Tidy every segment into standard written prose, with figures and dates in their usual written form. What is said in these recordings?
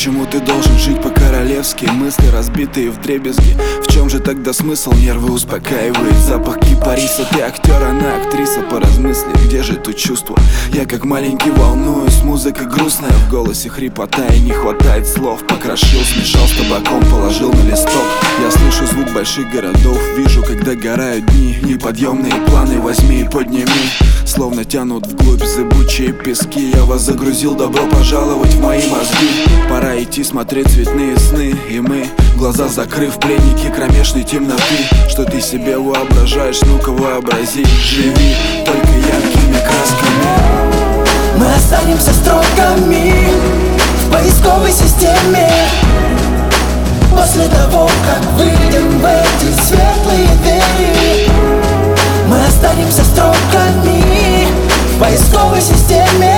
Почему ты должен жить по-королевски? Мысли разбитые вдребезги. В чем же тогда смысл? Нервы успокаивает запах кипариса. Ты актер, она актриса, поразмысли, где же тут чувство? Я как маленький волнуюсь, музыка грустная, в голосе хрипота и не хватает слов. Покрошил, смешал с табаком, положил на листок. Я слышу звук больших городов, вижу, как догорают дни. Неподъемные планы возьми и подними, словно тянут вглубь зыбучие пески. Я вас загрузил, добро пожаловать в мои мозги. Пора идти смотреть цветные сны. И мы, глаза закрыв, пленники кромешной темноты. Что ты себе воображаешь, ну-ка вообрази. Живи только яркими красками. Мы останемся строками в поисковой системе. После того, как выйдем в эти светлые двери, мы останемся строками в поисковой системе.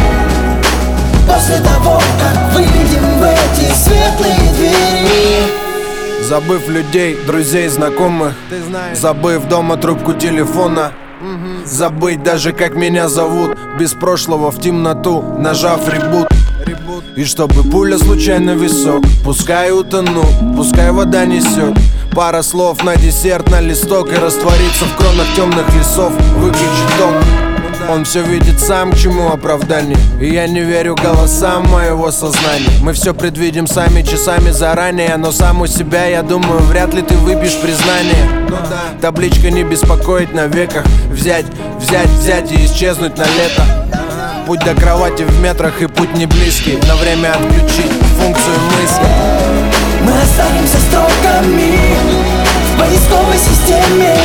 После того, как выйдем в эти светлые двери. Забыв людей, друзей, знакомых, забыв дома трубку телефона, забыть даже как меня зовут, без прошлого в темноту, нажав ребут. И чтобы пуля случайно в висок, пускай утону, пускай вода несет. Пара слов на десерт, на листок, и раствориться в кронах темных лесов. Выключить ток. Он все видит сам, к чему оправдание. И я не верю голосам моего сознания. Мы все предвидим сами часами заранее, но сам у себя, я думаю, вряд ли ты выпьешь признание. Табличка не беспокоит на веках. Взять и исчезнуть на лето. Путь до кровати в метрах и путь не близкий. На время отключить функцию мысли. Мы останемся строками в поисковой системе.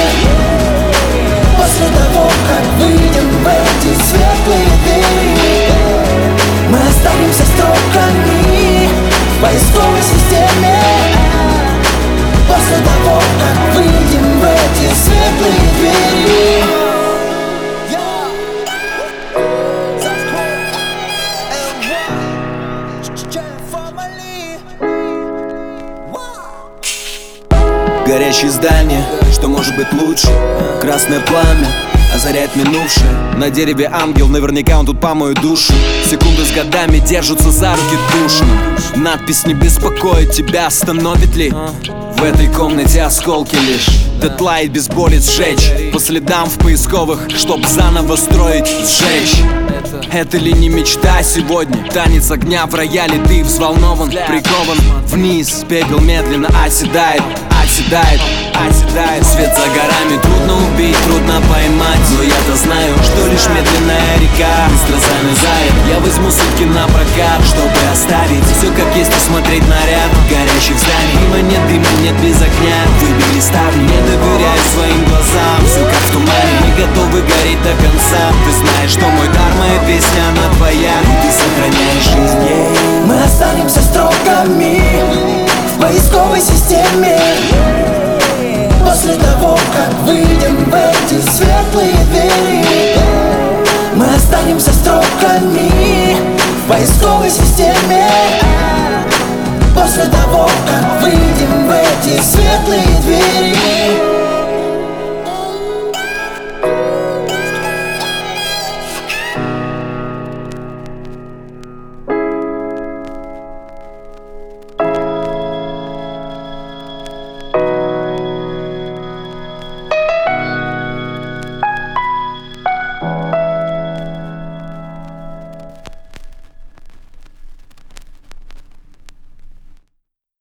После того, как выйдем в эти светлые двери, мы останемся строками в поисковой системе. После того, как выйдем в эти светлые двери. Горящие здания, что может быть лучше? Красное пламя озаряет минувшее. На дереве ангел, наверняка он тут по мою душу. Секунды с годами держатся за руки душно. Надпись не беспокоит тебя, остановит ли? В этой комнате осколки лишь. Дедлайт без боли сжечь. По следам в поисковых, чтоб заново строить, сжечь. Это ли не мечта сегодня? Танец огня в рояле, ты взволнован, прикован вниз. Пепел медленно оседает. Свет за горами трудно убить, трудно поймать. Но я-то знаю, что лишь медленная река быстро замерзает. Я возьму сутки на прокат, чтобы оставить все как есть и смотреть на ряд горящих зданий. Мимо нет дыма, нет без огня. Выбили ставни, не доверяю своим глазам. Все как в тумане, не готовы гореть до конца. Ты знаешь, что мой дар, моя песня, она твоя. И ты сохраняешь жизнь, Мы останемся строками в поисковой системе. После того, как выйдем в эти светлые двери, мы останемся строками в поисковой системе. После того, как выйдем в эти светлые двери.